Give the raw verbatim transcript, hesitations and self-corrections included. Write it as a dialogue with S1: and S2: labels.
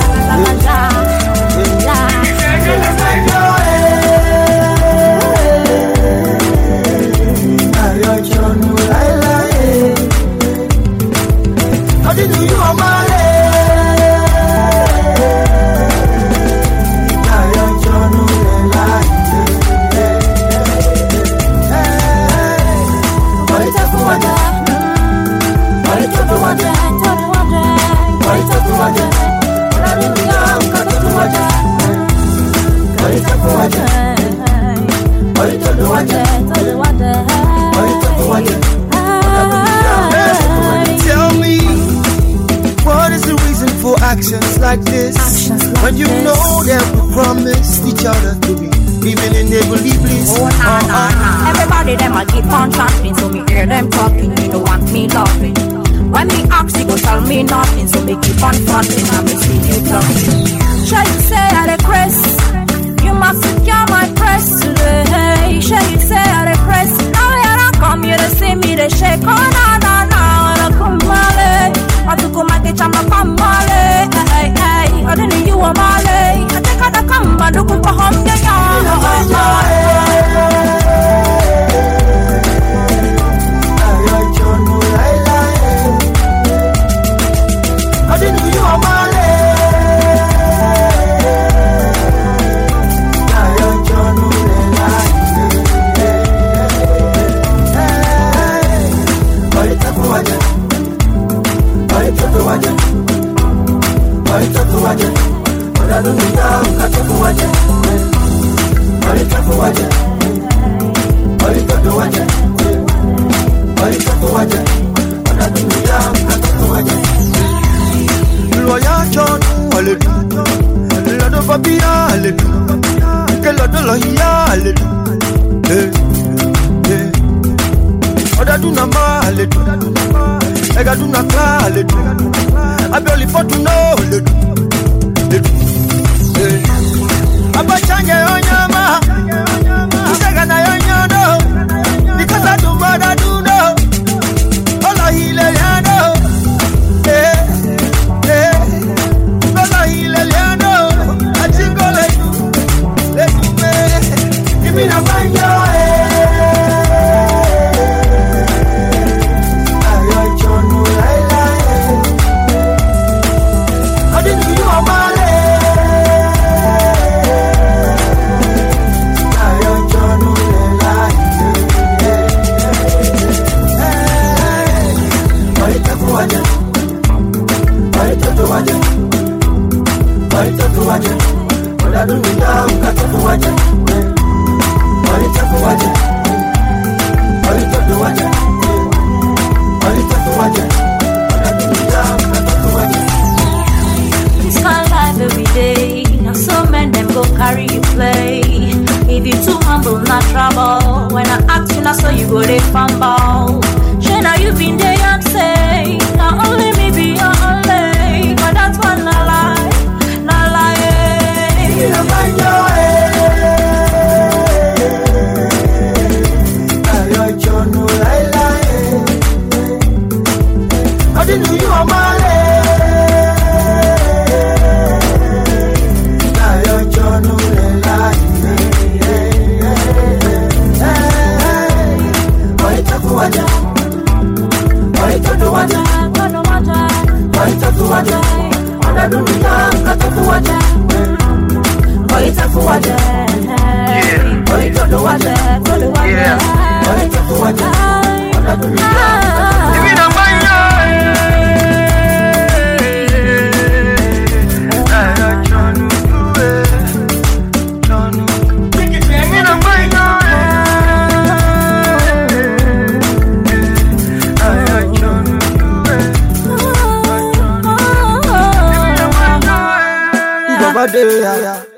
S1: Tell me, what is the reason for actions like this?
S2: Actions like
S1: when you
S2: this.
S1: know that we promised each other to be living in neighborly bliss.
S2: Oh, nah, nah, nah. Everybody, them, I keep on chatting, so me hear them talking. You don't want me laughing. When me ask, you go tell me nothing, so me keep on fronting and me see you talking. Shall you say I the press? You must secure my press today. Shall you say I the press? Now you don't come, you don't see me, they shake. Oh, nah, nah, nah, I don't come, Male. I took my bitch, I'm a come, Male. Hey, hey, I didn't know you were Male. I think I'd come, but look for home, yeah,
S1: I didn't know you were Male. Loya John, hallelujah. Lord of Abia, hallelujah. Que Lord of Lohia, hallelujah. Hey, hey. Oda do na ma, hallelujah. Ega do na kla, hallelujah. I barely for to know, hallelujah. Hey. Aba change onyama, usega na yonyano. Because I do what I do, no. Ola hile yano. Hey.
S2: It's my life every day. Now so men them go carry you play. If you too humble, not trouble. When I ask you, not so you go they fumble. Sure now you been there and say, now only me be your only. But that's one not lie, not lie. You don't mind your head.
S1: I didn't know you were my yeah, yeah.